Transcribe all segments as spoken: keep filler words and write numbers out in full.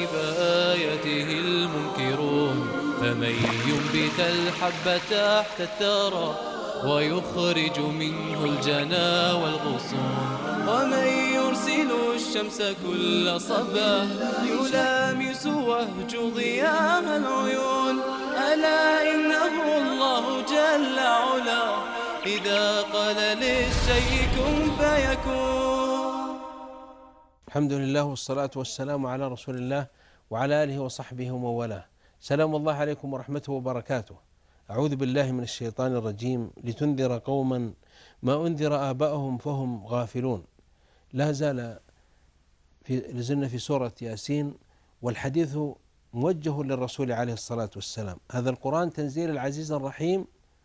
بآياته المنكرون، فمن ينبت الحب تحت الثرى ويخرج منه الجنا والغصون، ومن يرسل الشمس كل صباح يلامس وهج ضيام العيون، ألا إنه الله جل علاه إذا قال للشيء كن فيكون. الحمد لله والصلاة والسلام على رسول الله وعلى آله وصحبه ومن والاه. سلام الله عليكم ورحمته وبركاته. أعوذ بالله من الشيطان الرجيم. لتنذر قوما ما أنذر آباؤهم فهم غافلون. لا زال في لازلنا في سورة ياسين، والحديث موجه للرسول عليه الصلاة والسلام. هذا القرآن تنزيل العزيز الرحيم.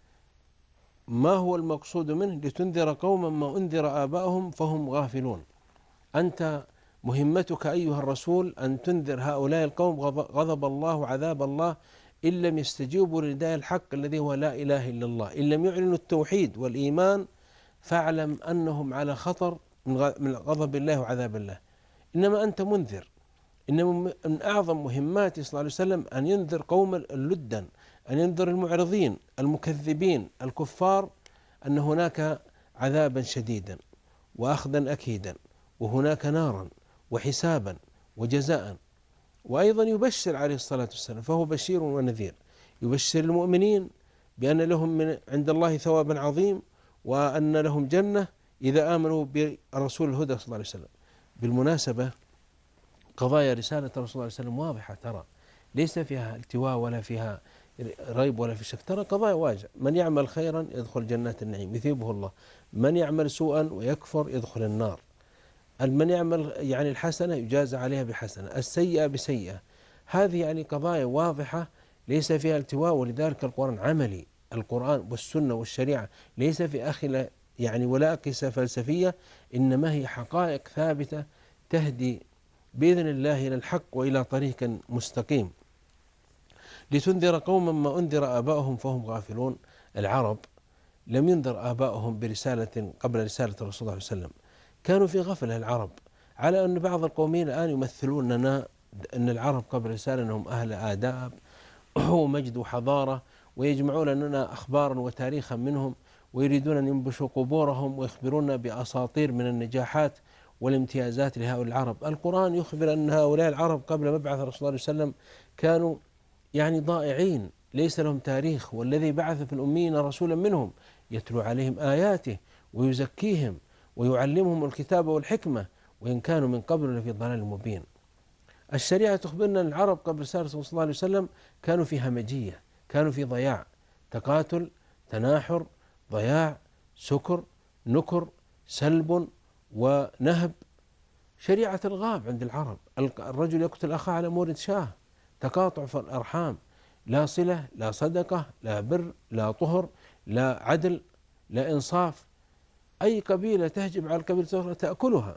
ما هو المقصود منه؟ لتنذر قوما ما أنذر آباؤهم فهم غافلون. أنت مهمتك أيها الرسول أن تنذر هؤلاء القوم غضب الله وعذاب الله إن لم يستجيبوا لنداء الحق الذي هو لا إله إلا الله، إن لم يعلنوا التوحيد والإيمان فاعلم أنهم على خطر من غضب الله وعذاب الله. إنما أنت منذر. إنما من أعظم مهماته صلى الله عليه وسلم أن ينذر قوم اللدا، أن ينذر المعرضين المكذبين الكفار أن هناك عذابا شديدا وأخذا أكيدا، وهناك نارا وحسابا وجزاء. وأيضا يبشر عليه الصلاة والسلام، فهو بشير ونذير، يبشر المؤمنين بأن لهم من عند الله ثوابا عظيم، وأن لهم جنة إذا آمنوا بالرسول الهدى صلى الله عليه وسلم. بالمناسبة قضايا رسالة الرسول صلى الله عليه وسلم واضحة، ترى ليس فيها التواء ولا فيها ريب ولا في شك، ترى قضايا واجهة. من يعمل خيرا يدخل جنات النعيم يثيبه الله، من يعمل سوءا ويكفر يدخل النار، من يعمل يعني الحسنة يجازى عليها بحسنة، السيئة بسيئة. هذه يعني قضايا واضحة ليس فيها التواء، ولذلك القرآن عملي. القرآن والسنة والشريعة ليس في أخي يعني ولا أقيسة فلسفية، إنما هي حقائق ثابتة تهدي بإذن الله إلى الحق وإلى طريق مستقيم. لتنذر قوما ما أنذر آباؤهم فهم غافلون. العرب لم ينذر آباؤهم برسالة قبل رسالة الرسول صلى الله عليه وسلم، كانوا في غفلة العرب، على أن بعض القومين الآن يمثلون لنا أن العرب قبل رسالة أنهم أهل آداب ومجد وحضارة، ويجمعون لنا أخبارا وتاريخا منهم، ويريدون أن ينبشوا قبورهم ويخبرونا بأساطير من النجاحات والامتيازات لهؤلاء العرب. القرآن يخبر أن هؤلاء العرب قبل مبعث الرسول صلى الله عليه وسلم كانوا يعني ضائعين، ليس لهم تاريخ، والذي بعث في الأميين رسولا منهم يتلو عليهم آياته ويزكيهم ويعلمهم الكتاب والحكمة، وإن كانوا من قبل لفي ضلال مبين. الشريعة تخبرنا أن العرب قبل رسالة صلى الله عليه وسلم كانوا في همجية، كانوا في ضياع، تقاتل، تناحر، ضياع، سكر، نكر، سلب ونهب. شريعة الغاب عند العرب، الرجل يقتل أخاه على مورد شاه، تقاطع في الأرحام، لا صلة، لا صدقة، لا بر، لا طهر، لا عدل، لا إنصاف. أي قبيلة تهجم على القبيلة الأخرى تأكلها.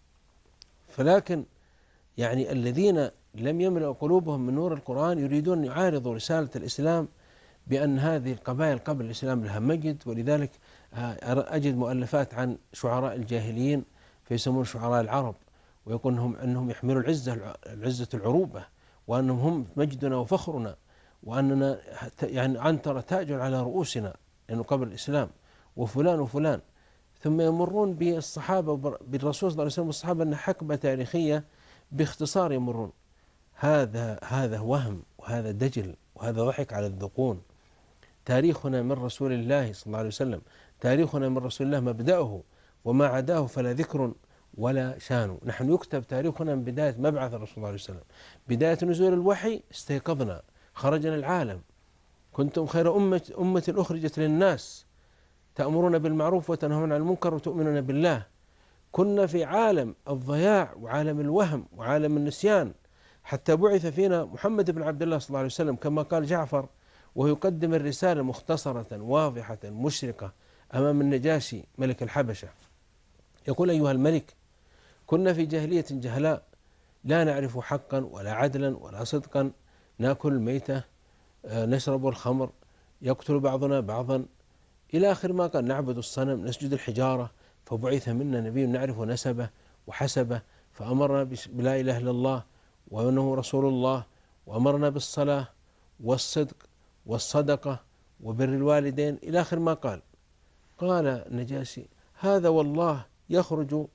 فلكن يعني الذين لم يملأ قلوبهم من نور القرآن يريدون أن يعارضوا رسالة الإسلام بأن هذه القبائل قبل الإسلام لها مجد، ولذلك أجد مؤلفات عن شعراء الجاهليين فيسمون شعراء العرب، ويقول أنهم, أنهم يحملوا العزة العزة العروبة، وأنهم هم مجدنا وفخرنا، وأننا يعني عنتر تاج على رؤوسنا لأنه قبل الإسلام، وفلان وفلان. ثم يمرون بالصحابة بالرسول صلى الله عليه وسلم والصحابة أنها حقبة تاريخية باختصار يمرون. هذا هذا وهم، وهذا دجل، وهذا ضحك على الذقون. تاريخنا من رسول الله صلى الله عليه وسلم، تاريخنا من رسول الله مبدأه، وما عداه فلا ذكر ولا شان. نحن يكتب تاريخنا من بداية مبعث الرسول صلى الله عليه وسلم، بداية نزول الوحي استيقظنا، خرجنا العالم، كنتم خير أمة أمة أخرجت للناس تأمرون بالمعروف وتنهون عن المنكر وتؤمنون بالله. كنا في عالم الضياع وعالم الوهم وعالم النسيان، حتى بعث فينا محمد بن عبد الله صلى الله عليه وسلم كما قال جعفر وهو يقدم الرسالة مختصرة واضحة مشرقة أمام النجاشي ملك الحبشة. يقول: أيها الملك، كنا في جاهلية جهلاء لا نعرف حقا ولا عدلا ولا صدقا، نأكل الميتة، نشرب الخمر، يقتل بعضنا بعضا، إلى آخر ما قال. نعبد الصنم، نسجد الحجارة. فبعث منا نبي نعرف نسبه وحسبه، فأمرنا بلا إله إلا الله وأنه رسول الله، وأمرنا بالصلاة والصدق والصدقة وبر الوالدين إلى آخر ما قال. قال النجاشي: هذا والله يخرج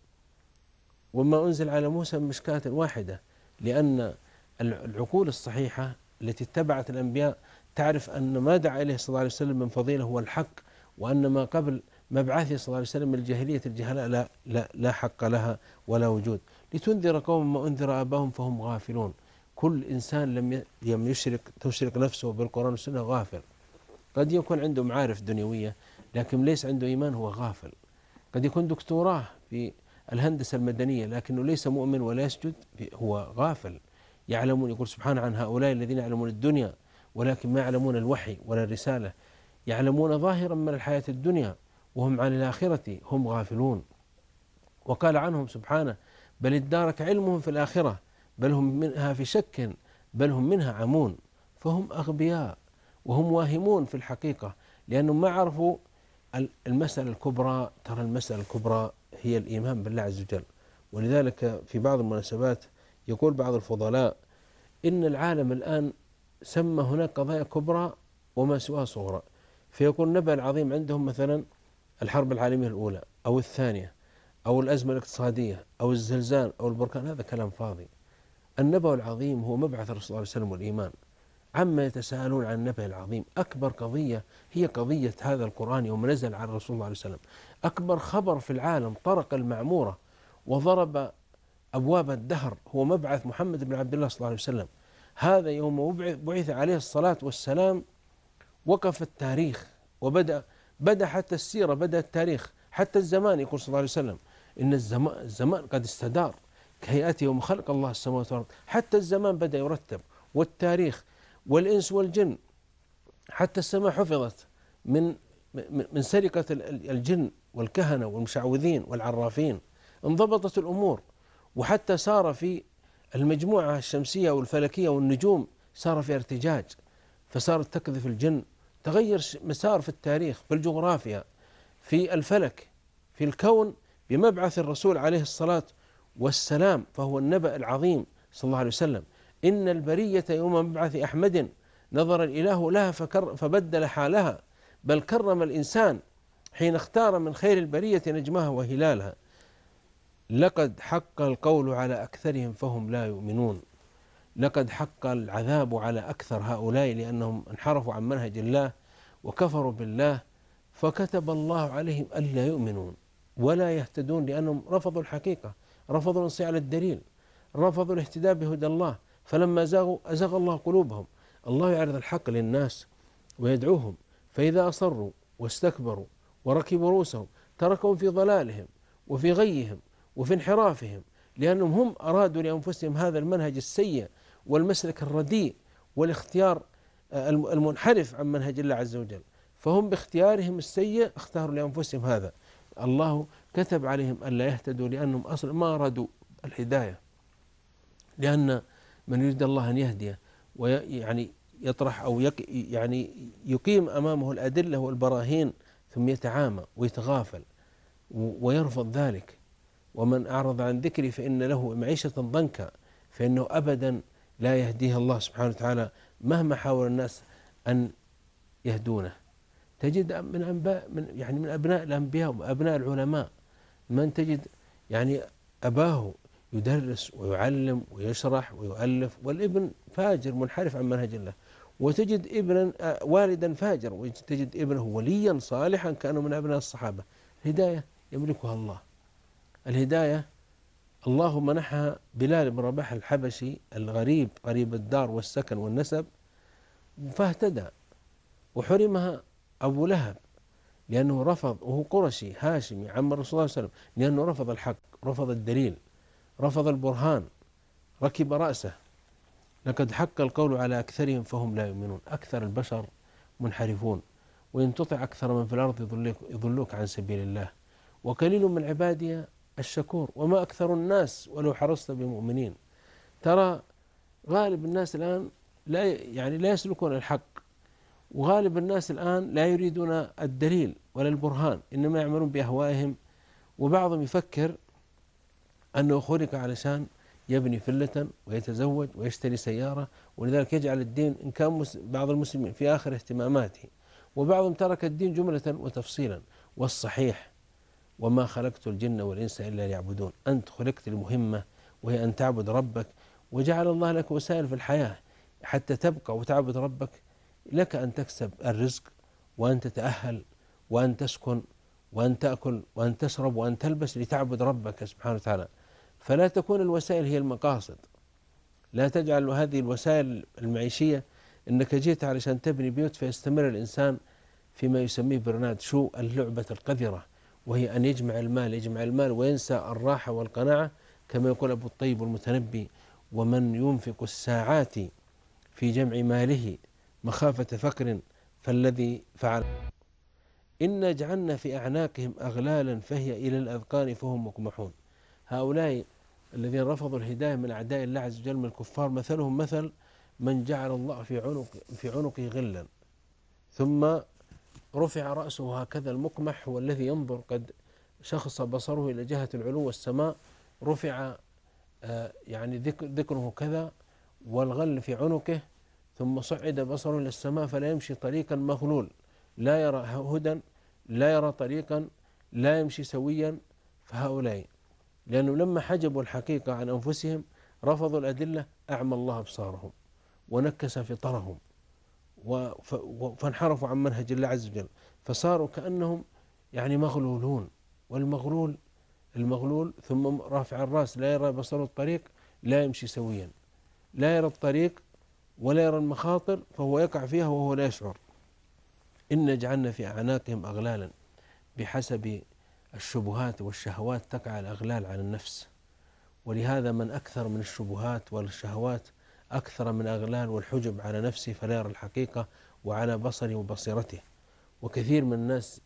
وما أنزل على موسى من مشكاة واحدة، لأن العقول الصحيحة التي اتبعت الأنبياء تعرف أن ما دعا إليه صلى الله عليه وسلم من فضيلة هو الحق، وأن ما قبل مبعثه صلى الله عليه وسلم من الجاهلية الجهلاء لا, لا, لا حق لها ولا وجود. لتنذر قوم ما أنذر آباهم فهم غافلون. كل إنسان لم يشرك تشرك نفسه بالقرآن والسنة غافل. قد يكون عنده معارف دنيوية لكن ليس عنده إيمان، هو غافل. قد يكون دكتوراه في الهندسة المدنية لكنه ليس مؤمن ولا يسجد، هو غافل. يعلمون، يقول سبحانه عن هؤلاء الذين يعلمون الدنيا ولكن ما يعلمون الوحي ولا الرسالة، يعلمون ظاهرا من الحياة الدنيا وهم عن الآخرة هم غافلون. وقال عنهم سبحانه: بل ادارك علمهم في الآخرة بل هم منها في شك بل هم منها عمون. فهم أغبياء وهم واهمون في الحقيقة، لأنهم ما عرفوا المسألة الكبرى. ترى المسألة الكبرى هي الإيمان بالله عز وجل. ولذلك في بعض المناسبات يقول بعض الفضلاء إن العالم الآن سمى هناك قضايا كبرى وما سواها صغرى، فيكون النبأ العظيم عندهم مثلا الحرب العالمية الأولى أو الثانية أو الأزمة الاقتصادية أو الزلزال أو البركان. هذا كلام فاضي. النبأ العظيم هو مبعث الرسول صلى الله عليه وسلم والإيمان. عما يتساءلون عن النبأ العظيم، أكبر قضية هي قضية هذا القرآن يوم نزل على الرسول صلى الله عليه وسلم. أكبر خبر في العالم طرق المعمورة وضرب أبواب الدهر هو مبعث محمد بن عبد الله صلى الله عليه وسلم. هذا يوم بعث عليه الصلاة والسلام وقف التاريخ وبدأ بدأ حتى السيرة، بدأ التاريخ، حتى الزمان. يقول صلى الله عليه وسلم إن الزمان, الزمان قد استدار كهيئته يوم خلق الله السماوات والأرض. حتى الزمان بدأ يرتب، والتاريخ والإنس والجن. حتى السماء حفظت من من سرقة الجن والكهنة والمشعوذين والعرافين. انضبطت الأمور، وحتى صار في المجموعة الشمسية والفلكية والنجوم صار في ارتجاج، فصارت تقذف الجن. تغير مسار في التاريخ، في الجغرافيا، في الفلك، في الكون، بمبعث الرسول عليه الصلاة والسلام. فهو النبأ العظيم صلى الله عليه وسلم. إن البرية يوم مبعث أحمد نظر الإله لها فكر فبدل حالها، بل كرم الإنسان حين اختار من خير البرية نجمها وهلالها. لقد حق القول على أكثرهم فهم لا يؤمنون. لقد حق العذاب على أكثر هؤلاء لأنهم انحرفوا عن منهج الله وكفروا بالله، فكتب الله عليهم ألا يؤمنون ولا يهتدون، لأنهم رفضوا الحقيقة، رفضوا الانصياع على الدليل، رفضوا الاهتداء بهدى الله. فلما زاغوا أزاغ الله قلوبهم. الله يعرض الحق للناس ويدعوهم، فإذا أصروا واستكبروا وركبوا رؤوسهم تركهم في ضلالهم وفي غيهم وفي انحرافهم، لأنهم هم أرادوا لأنفسهم هذا المنهج السيء والمسلك الرديء والاختيار المنحرف عن منهج الله عز وجل. فهم باختيارهم السيء اختاروا لأنفسهم هذا. الله كتب عليهم ألا يهتدوا لأنهم أصلا ما أرادوا الهداية، لأن من يريد الله أن يهديه ويعني يطرح أو يك يعني يقيم أمامه الأدلة والبراهين ثم يتعامى ويتغافل ويرفض ذلك. ومن أعرض عن ذكري فإن له معيشة ضنكا، فإنه أبدا لا يهديه الله سبحانه وتعالى مهما حاول الناس أن يهدونه. تجد من أنباء من يعني من أبناء الأنبياء وأبناء العلماء من تجد يعني أباه يدرس ويعلم ويشرح ويؤلف، والابن فاجر منحرف عن منهج الله، وتجد ابنا والدا فاجر، وتجد ابنه وليا صالحا كانوا من أبناء الصحابة. الهداية يملكها الله. الهداية الله منحها بلال بن رباح الحبشي الغريب قريب الدار والسكن والنسب فاهتدى، وحرمها أبو لهب لأنه رفض، وهو قرشي هاشمي عم الرسول صلى الله عليه وسلم، لأنه رفض الحق، رفض الدليل، رفض البرهان، ركب رأسه. لقد حق القول على أكثرهم فهم لا يؤمنون. أكثر البشر منحرفون، وإن تطع أكثر من في الأرض يضلوك, يضلوك عن سبيل الله، وقليل من عبادي الشكور وما أكثر الناس ولو حرصت بمؤمنين. ترى غالب الناس الآن لا يعني لا يسلكون الحق، وغالب الناس الآن لا يريدون الدليل ولا البرهان، إنما يعملون بأهوائهم. وبعضهم يفكر أنه خلق علشان يبني فلة ويتزوج ويشتري سيارة، ولذلك يجعل الدين إن كان بعض المسلمين في آخر اهتماماته، وبعضهم ترك الدين جملة وتفصيلا. والصحيح وما خلقت الجن والإنس إلا ليعبدون، أنت خلقت لمهمة وهي أن تعبد ربك، وجعل الله لك وسائل في الحياة حتى تبقى وتعبد ربك. لك أن تكسب الرزق وأن تتأهل وأن تسكن وأن تأكل وأن تشرب وأن تلبس لتعبد ربك سبحانه وتعالى. فلا تكون الوسائل هي المقاصد، لا تجعل هذه الوسائل المعيشية أنك جيت علشان تبني بيوت فيستمر الإنسان فيما يسميه برنارد شو اللعبة القذرة، وهي أن يجمع المال يجمع المال وينسى الراحة والقناعة، كما يقول أبو الطيب المتنبي: ومن ينفق الساعات في جمع ماله مخافة فقر فالذي فعل. إن جعلنا في أعناقهم أغلالا فهي إلى الأذقان فهم مقمحون. هؤلاء الذين رفضوا الهداية من أعداء الله عز وجل من الكفار مثلهم مثل من جعل الله في عنق في عنقه غلا ثم رفع رأسه هكذا. المقمح هو الذي ينظر قد شخص بصره إلى جهة العلو والسماء، رفع آه يعني ذكره كذا والغل في عنقه، ثم صعد بصره إلى السماء فلا يمشي طريقا مغلول، لا يرى هدى لا يرى طريقا لا يمشي سويا. فهؤلاء لأنه لما حجبوا الحقيقة عن أنفسهم رفضوا الأدلة أعمى الله أبصارهم ونكس فطرهم فانحرفوا عن منهج الله عز وجل، فصاروا كأنهم يعني مغلولون. والمغلول المغلول ثم رافع الرأس لا يرى بصره الطريق لا يمشي سويا، لا يرى الطريق ولا يرى المخاطر فهو يقع فيها وهو لا يشعر. إن جعلنا في أعناقهم أغلالا، بحسب الشبهات والشهوات تقع الأغلال على النفس، ولهذا من أكثر من الشبهات والشهوات أكثر من أغلال والحجب على نفسه فلا يرى الحقيقة وعلى بصره وبصيرته. وكثير من الناس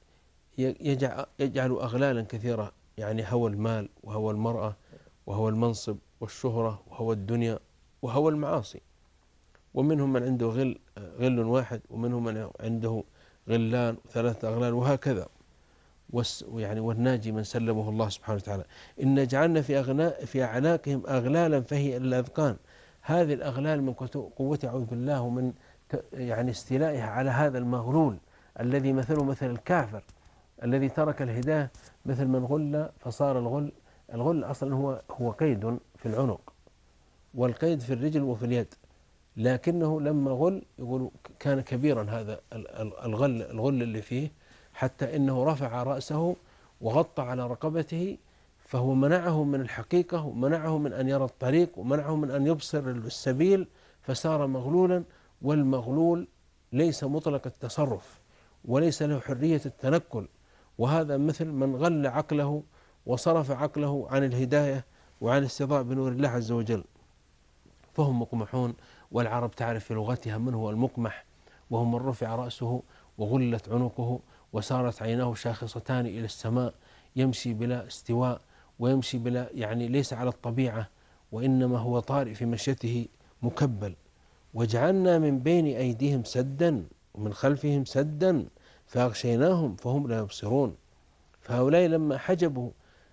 يجعل أغلالا كثيرة، يعني هوى المال وهوى المرأة وهوى المنصب والشهرة وهوى الدنيا وهوى المعاصي. ومنهم من عنده غل غل واحد، ومنهم من عنده غلان وثلاثة أغلال، وهكذا. ويعني والناجي من سلمه الله سبحانه وتعالى. إن جعلنا في أغناء في أعناقهم أغلالا فهي إلى الأذقان. هذه الأغلال من قوة أعوذ بالله ومن يعني استيلائها على هذا المغلول الذي مثله مثل الكافر الذي ترك الهداية، مثل من غل فصار الغل. الغل أصلا هو هو قيد في العنق والقيد في الرجل وفي اليد، لكنه لما غل يقول كان كبيرا هذا الغل الغل اللي فيه، حتى إنه رفع رأسه وغطى على رقبته، فهو منعه من الحقيقة ومنعه من أن يرى الطريق ومنعه من أن يبصر السبيل، فصار مغلولا. والمغلول ليس مطلق التصرف وليس له حرية التنقل، وهذا مثل من غل عقله وصرف عقله عن الهداية وعن استضاء بنور الله عز وجل، فهم مقمحون. والعرب تعرف في لغتها من هو المقمح، وهو من رفع رأسه وغلت عنقه وصارت عيناه شاخصتان إلى السماء، يمشي بلا استواء ويمشي بلا يعني ليس على الطبيعة، وإنما هو طارئ في مشيته مكبل. وجعلنا من بين أيديهم سدا ومن خلفهم سدا فأغشيناهم فهم لا يبصرون. فهؤلاء لما حجبوا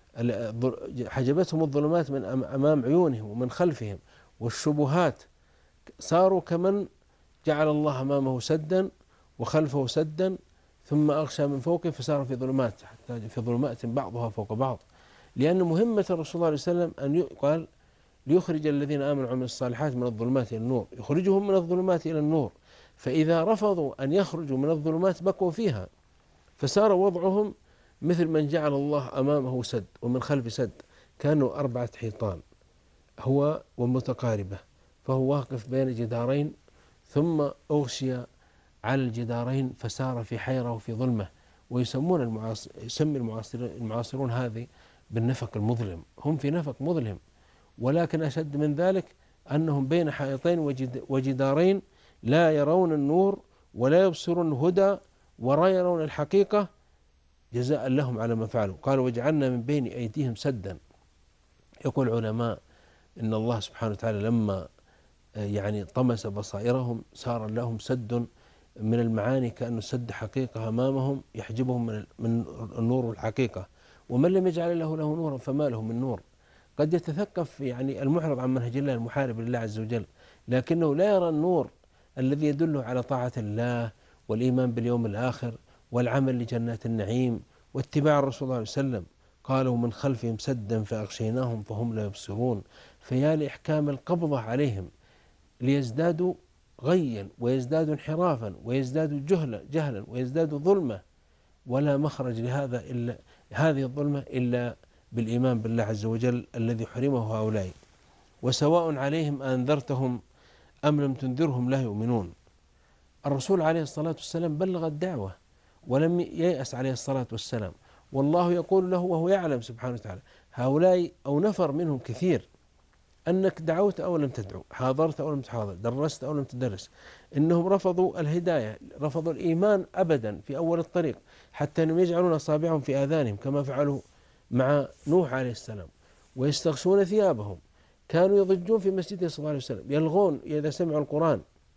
حجبتهم الظلمات من أمام عيونهم ومن خلفهم والشبهات، صاروا كمن جعل الله أمامه سدا وخلفه سدا ثم أغشى من فوقه فصار في ظلمات، حتى في ظلمات بعضها فوق بعض. لأن مهمة الرسول صلى الله عليه وسلم أن يقال ليخرج الذين آمنوا وعملوا الصالحات من الظلمات إلى النور، يخرجهم من الظلمات إلى النور. فإذا رفضوا أن يخرجوا من الظلمات بقوا فيها، فصار وضعهم مثل من جعل الله أمامه سد ومن خلف سد، كانوا أربعة حيطان هو ومتقاربة، فهو واقف بين جدارين ثم أغشي على الجدارين فسار في حيرة وفي ظلمة. ويسمون المعاصر يسمي المعاصرون, المعاصرون هذه بالنفق المظلم، هم في نفق مظلم. ولكن أشد من ذلك أنهم بين حائطين وجدارين لا يرون النور ولا يبصرون الهدى ولا يرون الحقيقة، جزاء لهم على ما فعلوا. قال وجعلنا من بين أيديهم سدا. يقول العلماء إن الله سبحانه وتعالى لما يعني طمس بصائرهم صار لهم سد من المعاني، كأنه سد حقيقة أمامهم يحجبهم من النور والحقيقة. ومن لم يجعل له له نورا فما له من نور. قد يتثقف يعني المعرض عن منهج الله المحارب لله عز وجل، لكنه لا يرى النور الذي يدله على طاعة الله والإيمان باليوم الآخر والعمل لجنات النعيم واتباع الرسول صلى الله عليه وسلم. قالوا من خلفهم سدا فأغشيناهم فهم لا يبصرون. فيا لإحكام القبضة عليهم ليزدادوا غيا ويزدادوا انحرافا ويزدادوا جهلا جهلا ويزدادوا ظلمة، ولا مخرج لهذا إلا هذه الظلمة إلا بالإيمان بالله عز وجل الذي حرمه هؤلاء. وسواء عليهم أنذرتهم أم لم تنذرهم لا يؤمنون. الرسول عليه الصلاة والسلام بلغ الدعوة ولم ييأس عليه الصلاة والسلام، والله يقول له وهو يعلم سبحانه وتعالى هؤلاء أو نفر منهم كثير أنك دعوت أو لم تدعو، حاضرت أو لم تحاضر، درست أو لم تدرس، إنهم رفضوا الهداية، رفضوا الإيمان أبدا في أول الطريق، حتى أنهم يجعلون أصابعهم في آذانهم كما فعلوا مع نوح عليه السلام، ويستغشون ثيابهم. كانوا يضجون في مسجده صلى الله عليه وسلم يلغون إذا سمعوا القرآن،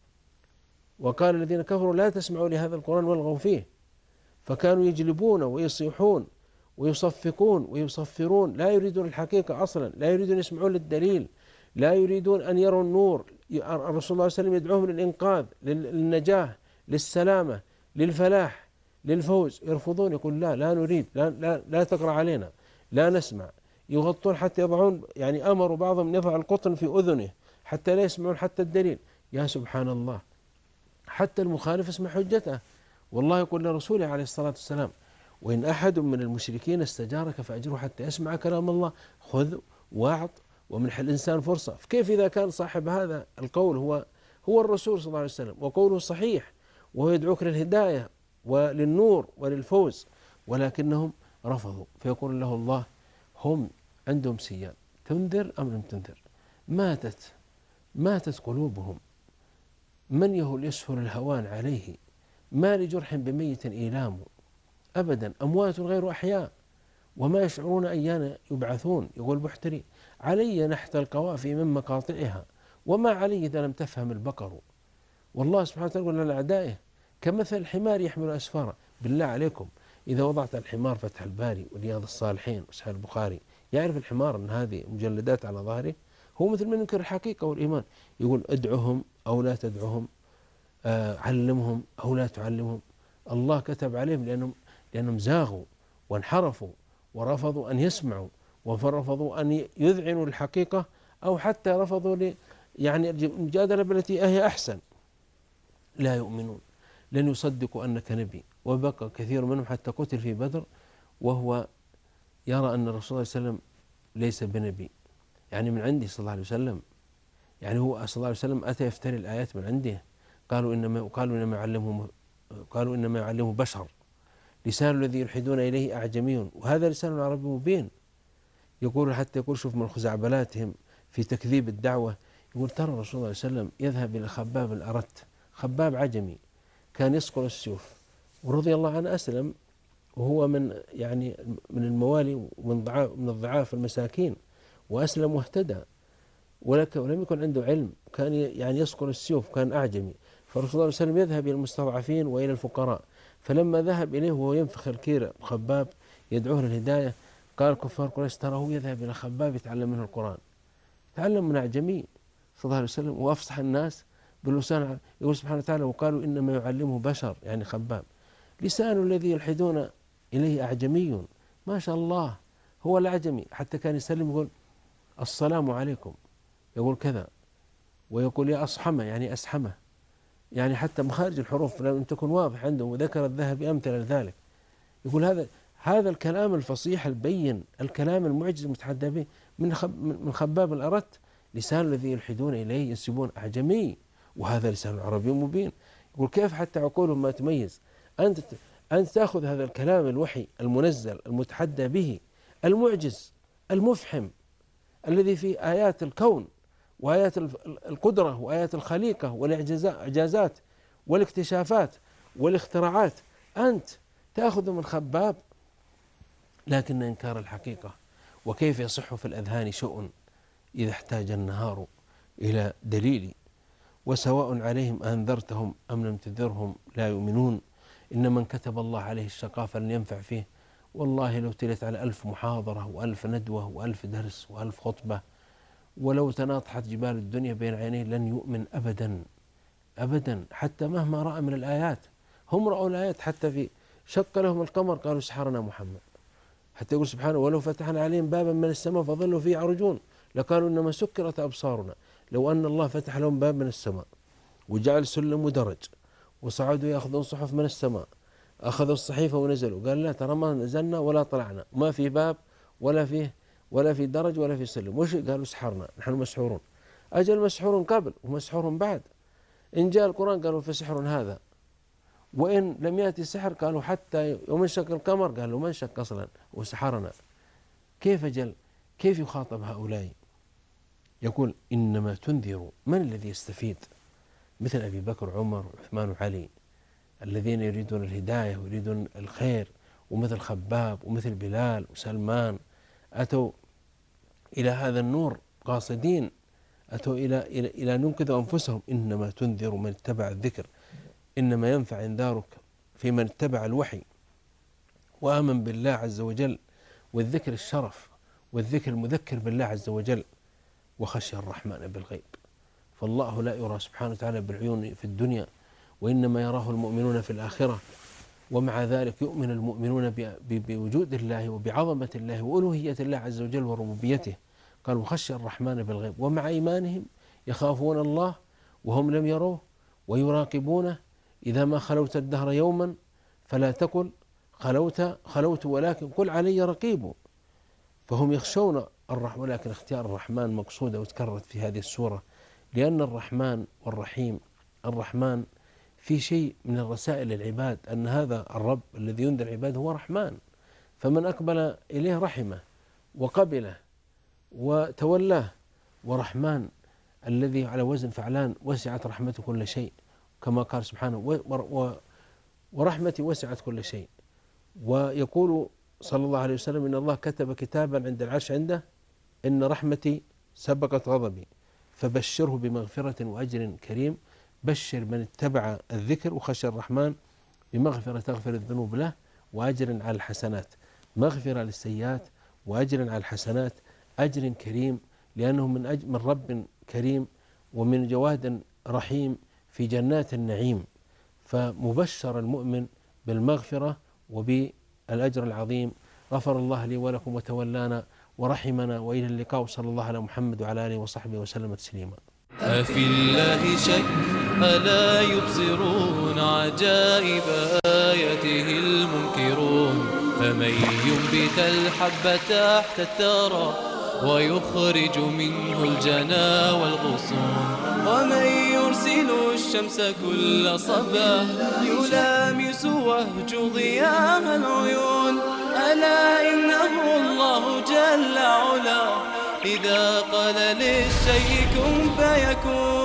وقال الذين كفروا لا تسمعوا لهذا القرآن والغوا فيه. فكانوا يجلبون ويصيحون ويصفقون ويصفرون، لا يريدون الحقيقة أصلا، لا يريدون يسمعون للدليل، لا يريدون أن يروا النور. الرسول صلى الله عليه وسلم يدعوهم للإنقاذ، للنجاة، للسلامة، للفلاح، للفوز. يرفضون، يقول لا لا نريد، لا, لا, لا تقرأ علينا، لا نسمع. يغطون حتى يضعون، يعني أمروا بعضهم أن يضع القطن في أذنه حتى لا يسمعون حتى الدليل. يا سبحان الله، حتى المخالف اسمع حجته. والله يقول لرسوله عليه الصلاة والسلام وإن أحد من المشركين استجارك فأجره حتى يسمع كلام الله. خذ واعط ومنح الإنسان فرصة. كيف إذا كان صاحب هذا القول هو هو الرسول صلى الله عليه وسلم وقوله صحيح وهو يدعوك للهداية وللنور وللفوز، ولكنهم رفضوا. فيقول له الله هم عندهم سيان، تنذر أم لم تنذر؟ ماتت ماتت قلوبهم. من يهل يسهل الهوان عليه، ما لجرح بميت إيلام. أبدا، أموات غير أحياء وما يشعرون أيان يبعثون. يقول بحتري علي نحت القوافي من مقاطعها وما علي إذا لم تفهم البقر. والله سبحانه وتعالى يقول لأعدائه كمثل الحمار يحمل أسفارا. بالله عليكم إذا وضعت الحمار فتح الباري ورياض الصالحين وصحيح البخاري، يعرف الحمار أن هذه مجلدات على ظهره؟ هو مثل من ينكر الحقيقة والإيمان. يقول ادعهم أو لا تدعهم، آه علمهم أو لا تعلمهم. الله كتب عليهم لأنهم لأنهم زاغوا وانحرفوا ورفضوا أن يسمعوا ورفضوا أن يذعنوا الحقيقة، أو حتى رفضوا لي يعني المجادلة بالتي هي أحسن. لا يؤمنون، لن يصدقوا أنك نبي. وبقى كثير منهم حتى قتل في بدر وهو يرى أن الرسول صلى الله عليه وسلم ليس بنبي، يعني من عندي صلى الله عليه وسلم، يعني هو صلى الله عليه وسلم أتى يفتري الآيات من عنده. قالوا إنما قالوا إنما يعلمه قالوا إنما يعلمه بشر، لسان الذي يلحدون إليه أعجمي وهذا لسان عربي مبين. يقول حتى يقول شوف من خزعبلاتهم في تكذيب الدعوة، يقول ترى الرسول صلى الله عليه وسلم يذهب إلى خباب الأرت، خباب عجمي كان يصقل السيوف، ورضي الله عنه أسلم وهو من يعني من الموالي ومن ضعاف من الضعاف المساكين، وأسلم واهتدى، ولك ولم يكن عنده علم، كان يعني يصقل السيوف، كان أعجمي. فالرسول صلى الله عليه وسلم يذهب إلى المستضعفين وإلى الفقراء. فلما ذهب إليه وهو ينفخ الكير خباب يدعوه للهداية، قال كفار قريش تراه يذهب إلى خباب يتعلم منه القرآن. تعلم من أعجمي صلى الله عليه وسلم وأفصح الناس باللسان. يقول سبحانه وتعالى وقالوا إنما يعلمه بشر، يعني خباب، لسان الذي يلحدون إليه أعجمي. ما شاء الله هو الأعجمي. حتى كان يسلم يقول السلام عليكم، يقول كذا، ويقول يا أصحمة يعني أسحمة، يعني حتى مخارج الحروف لم تكن واضح عنده. وذكر الذهبي أمثلة لذلك. يقول هذا هذا الكلام الفصيح البين، الكلام المعجز المتحدى به من خب من خباب الأرت، لسان الذي يلحدون إليه ينسبون أعجمي وهذا لسان عربي مبين. يقول كيف حتى عقولهم ما تميز؟ أنت أنت تأخذ هذا الكلام الوحي المنزل المتحدى به المعجز المفحم الذي في آيات الكون وآيات القدرة وآيات الخليقة والإعجازات والاكتشافات والاختراعات، أنت تأخذ من خباب. لكن إنكار الحقيقة وكيف يصح في الأذهان شؤون إذا احتاج النهار إلى دليل. وسواء عليهم أنذرتهم أم لم تنذرهم لا يؤمنون. إن من كتب الله عليه الشقاء فلن ينفع فيه والله لو تلت على ألف محاضرة وألف ندوة وألف درس وألف خطبة، ولو تناطحت جبال الدنيا بين عينيه لن يؤمن أبدا أبدا، حتى مهما رأى من الآيات. هم رأوا الآيات، حتى في شق لهم القمر قالوا سحرنا محمد، حتى يقول سبحانه ولو فتحنا عليهم بابا من السماء فظلوا فيه يعرجون لقالوا إنما سكرت أبصارنا. لو أن الله فتح لهم باب من السماء وجعل سلم ودرج وصعدوا يأخذون صحف من السماء، أخذوا الصحيفة ونزلوا، قال لا ترى ما نزلنا ولا طلعنا، ما في باب ولا فيه ولا في درج ولا في سلم. وش قالوا؟ سحرنا، نحن مسحورون. أجل مسحور قبل ومسحور بعد. إن جاء القرآن قالوا فسحر هذا، وإن لم يأتي سحر قالوا حتى يوم انشق القمر قالوا ما انشق أصلا وسحرنا. كيف جل كيف يخاطب هؤلاء؟ يقول إنما تنذر. من الذي يستفيد؟ مثل أبي بكر وعمر وعثمان وعلي الذين يريدون الهداية ويريدون الخير، ومثل خباب ومثل بلال وسلمان أتوا إلى هذا النور قاصدين، أتوا إلى إلى إلى ننقذ أنفسهم. إنما تنذر من اتبع الذكر، إنما ينفع انذارك في من اتبع الوحي وآمن بالله عز وجل، والذكر الشرف، والذكر المذكر بالله عز وجل، وخشي الرحمن بالغيب. فالله لا يرى سبحانه وتعالى بالعيون في الدنيا، وإنما يراه المؤمنون في الآخرة. ومع ذلك يؤمن المؤمنون بوجود الله وبعظمة الله وألوهية الله عز وجل وربوبيته. قال وخشي الرحمن بالغيب، ومع إيمانهم يخافون الله وهم لم يروه ويراقبونه. إذا ما خلوت الدهر يوما فلا تقل خلوت خلوت ولكن قل علي رقيب. فهم يخشون الرحمن، ولكن اختيار الرحمن مقصودة وتكررت في هذه السورة، لأن الرحمن والرحيم، الرحمن في شيء من الرسائل للعباد أن هذا الرب الذي ينذر العباد هو رحمن، فمن أقبل إليه رحمه وقبله وتولاه. ورحمن الذي على وزن فعلان وسعت رحمته كل شيء، كما قال سبحانه ورحمتي وسعت كل شيء. ويقول صلى الله عليه وسلم إن الله كتب كتابا عند العرش عنده إن رحمتي سبقت غضبي فبشره بمغفرة وأجر كريم. بشر من اتبع الذكر وخشى الرحمن بمغفرة تغفر الذنوب له وأجر على الحسنات، مغفرة للسيئات وأجر على الحسنات، أجر كريم، لأنه من أجر من رب كريم ومن جواد رحيم في جنات النعيم. فمبشر المؤمن بالمغفرة وبالأجر العظيم. غفر الله لي ولكم وتولانا ورحمنا، وإلى اللقاء، صلى الله على محمد وعلى آله وصحبه وسلم تسليما. أفي الله شك ألا يبصرون عجائب آياته المنكرون، فمن ينبت الحب تحت الثرى ويخرج منه الجنا والغصون، ومن يرسل الشمس كل صباح يلامس وهج ضياء العيون، ألا إنه الله جل علا إذا قال للشيء كن فيكون.